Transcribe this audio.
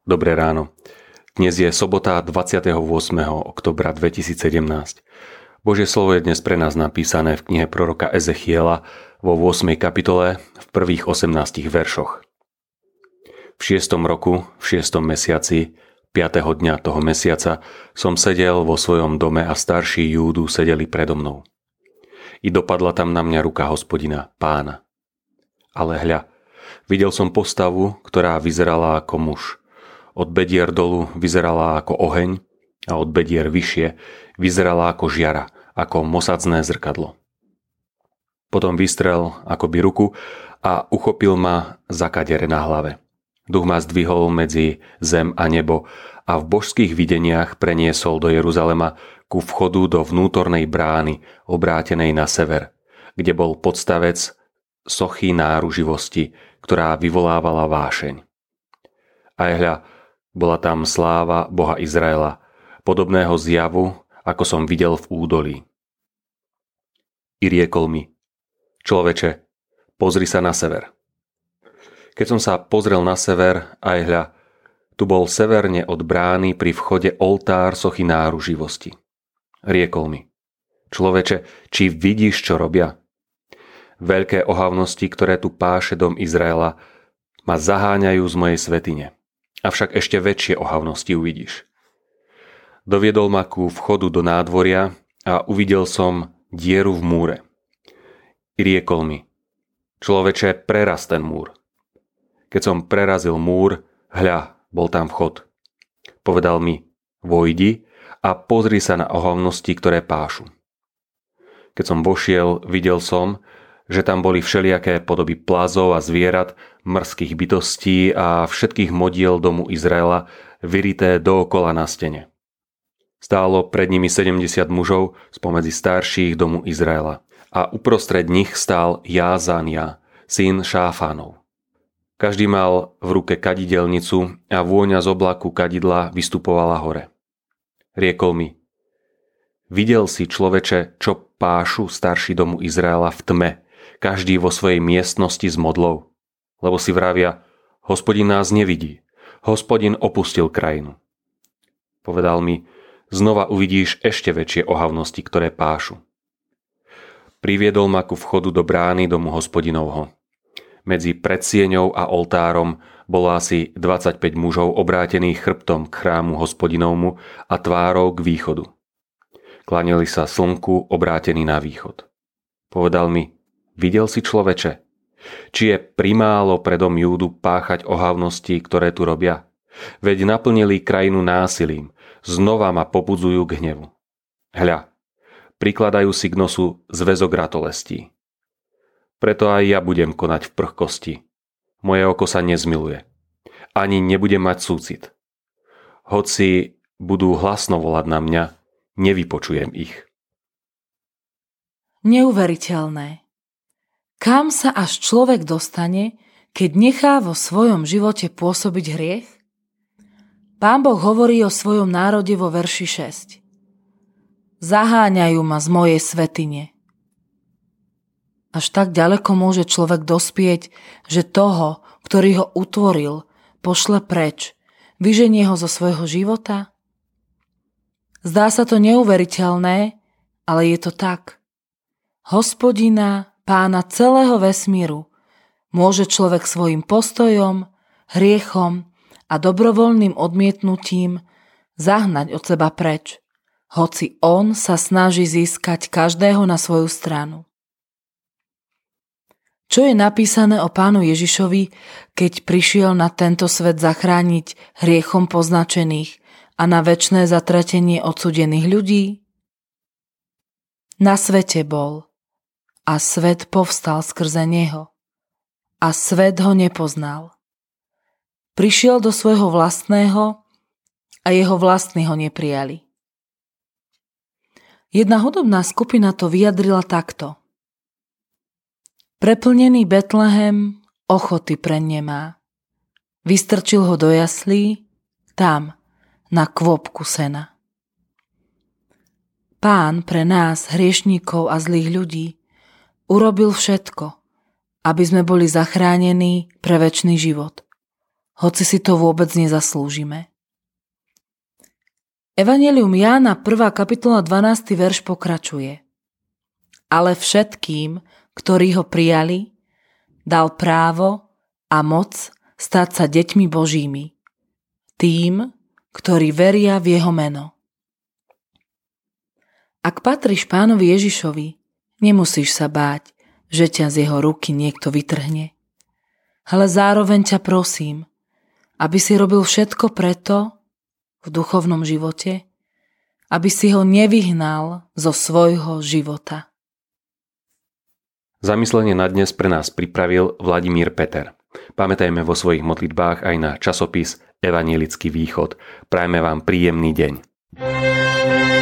Dobré ráno. Dnes je sobota 28. oktobra 2017. Božie slovo je dnes pre nás napísané v knihe proroka Ezechiela vo 8. kapitole v prvých 18 veršoch. V 6. roku, v 6. mesiaci, 5. dňa toho mesiaca som sedel vo svojom dome a starší Júdu sedeli predo mnou. I dopadla tam na mňa ruka Hospodina, Pána. Ale hľa, videl som postavu, ktorá vyzerala ako muž. Od bedier dolu vyzerala ako oheň a od bedier vyššie vyzerala ako žiara, ako mosadzné zrkadlo. Potom vystrel akoby ruku a uchopil ma za kadere na hlave. Duch ma zdvihol medzi zem a nebo a v božských videniach preniesol do Jeruzalema ku vchodu do vnútornej brány obrátenej na sever, kde bol podstavec sochy náruživosti, ktorá vyvolávala vášeň. Aj hľa, bola tam sláva Boha Izraela, podobného zjavu, ako som videl v údolí. I riekol mi: Človeče, pozri sa na sever. Keď som sa pozrel na sever, aj hľa, tu bol severne od brány pri vchode oltár sochy náruživosti. Riekol mi: Človeče, či vidíš, čo robia? Veľké ohavnosti, ktoré tu páše dom Izraela, ma zaháňajú z mojej svätyne. Avšak ešte väčšie ohavnosti uvidíš. Doviedol ma ku vchodu do nádvoria a uvidel som dieru v múre. I riekol mi: Človeče, preraz ten múr. Keď som prerazil múr, hľa, bol tam vchod. Povedal mi: Vojdi a pozri sa na ohavnosti, ktoré pášu. Keď som vošiel, videl som, že tam boli všelijaké podoby plazov a zvierat, mŕskych bytostí a všetkých modiel domu Izraela vyrité dookola na stene. Stálo pred nimi 70 mužov spomedzi starších domu Izraela a uprostred nich stál Jázania, syn Šáfánov. Každý mal v ruke kadidelnicu a vôňa z oblaku kadidla vystupovala hore. Riekol mi: Videl si, človeče, čo pášu starší domu Izraela v tme, každý vo svojej miestnosti s modlou? Lebo si vravia: Hospodin nás nevidí, Hospodin opustil krajinu. Povedal mi: Znova uvidíš ešte väčšie ohavnosti, ktoré pášu. Priviedol ma ku vchodu do brány domu Hospodinovho. Medzi predsieňou a oltárom bolo asi 25 mužov obrátených chrbtom k chrámu Hospodinovmu a tvárou k východu. Klanili sa slnku obrátený na východ. Povedal mi: Videl si, človeče, či je primálo pre dom Júdu páchať ohavnosti, ktoré tu robia? Veď naplnili krajinu násilím, znova ma pobudzujú k hnevu. Hľa, prikladajú si k nosu zväzok ratolestí. Preto aj ja budem konať v prchkosti. Moje oko sa nezmiluje. Ani nebudem mať súcit. Hoci budú hlasno volať na mňa, nevypočujem ich. Neuveriteľné. Kam sa až človek dostane, keď nechá vo svojom živote pôsobiť hriech? Pán Boh hovorí o svojom národe vo verši 6. Zaháňajú ma z mojej svätyne. Až tak ďaleko môže človek dospieť, že toho, ktorý ho utvoril, pošle preč, vyženie ho zo svojho života? Zdá sa to neuveriteľné, ale je to tak. Hospodina, Pána celého vesmíru, môže človek svojim postojom, hriechom a dobrovoľným odmietnutím zahnať od seba preč, hoci on sa snaží získať každého na svoju stranu. Čo je napísané o Pánu Ježišovi, keď prišiel na tento svet zachrániť hriechom poznačených a na večné zatratenie odsudených ľudí? Na svete bol a svet povstal skrze neho a svet ho nepoznal. Prišiel do svojho vlastného a jeho vlastní ho neprijali. Jedna hudobná skupina to vyjadrila takto: Preplnený Betlehem ochoty preň nemá. Vystrčil ho do jaslí, tam, na kvôpku sena. Pán pre nás, hriešníkov a zlých ľudí, urobil všetko, aby sme boli zachránení pre večný život. hoci si to vôbec nezaslúžime. Evanjelium Jána 1. kapitola 12. verš pokračuje. Ale všetkým, ktorí ho prijali, dal právo a moc stať sa deťmi Božími. Tým, ktorí veria v jeho meno. Ak patríš Pánovi Ježišovi, nemusíš sa báť, že ťa z jeho ruky niekto vytrhne. Ale zároveň ťa prosím, aby si robil všetko preto v duchovnom živote, aby si ho nevyhnal zo svojho života. Zamyslenie na dnes pre nás pripravil Vladimír Peter. Pamätajme vo svojich modlitbách aj na časopis Evanjelický východ. Prajme vám príjemný deň.